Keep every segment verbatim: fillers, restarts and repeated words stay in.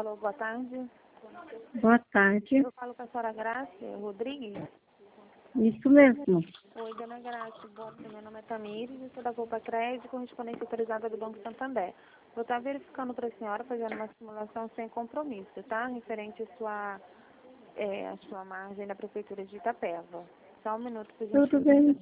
Alô, boa tarde. Boa tarde. Eu falo com a senhora Graça Rodrigues. Isso mesmo. Oi, dona Graça. Boa tarde. Meu nome é Tamires, eu sou da Copa Crédito, correspondente autorizada do Banco Santander. Eu estou verificando para a senhora, fazendo uma simulação sem compromisso, tá? Referente à sua, é, à sua margem da Prefeitura de Itapeva. Só um minuto, por gentileza. Tudo bem.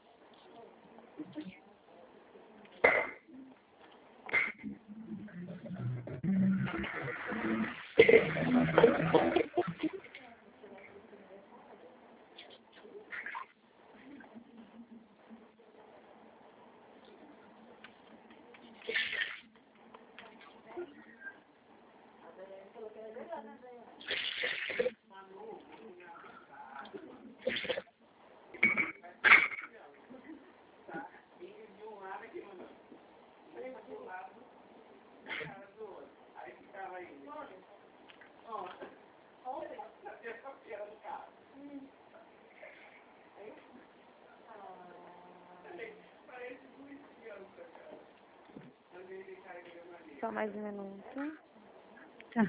Só mais um minuto. Tá.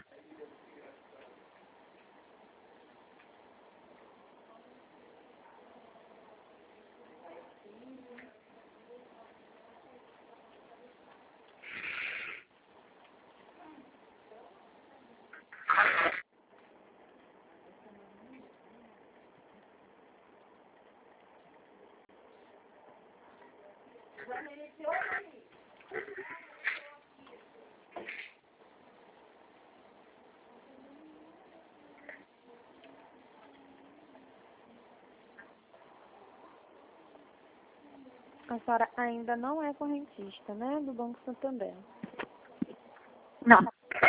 A senhora ainda não é correntista, né? Do Banco Santander. Não.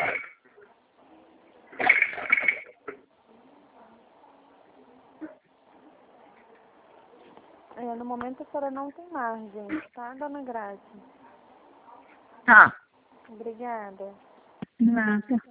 É, no momento a senhora não tem margem, tá, dona Graça? Tá. Obrigada. Nada.